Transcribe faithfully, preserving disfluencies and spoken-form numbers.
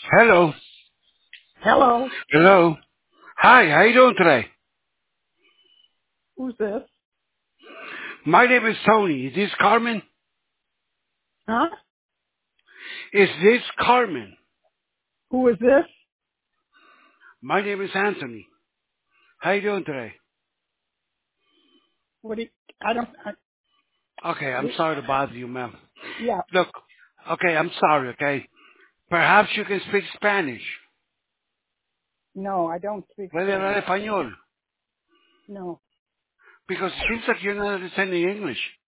Hello. Hello. Hello. Hi, how you doing today? Who's this? My name is Tony. Is this Carmen? Huh? Is this Carmen? Who is this? My name is Anthony. How you doing today? What do you, I don't, I, Okay, I'm you, sorry to bother you, ma'am. yeah. Look, okay, I'm sorry, okay? Perhaps you can speak Spanish. No, I don't speak Puede hablar Spanish. español. No. Because it seems like you're not understanding English.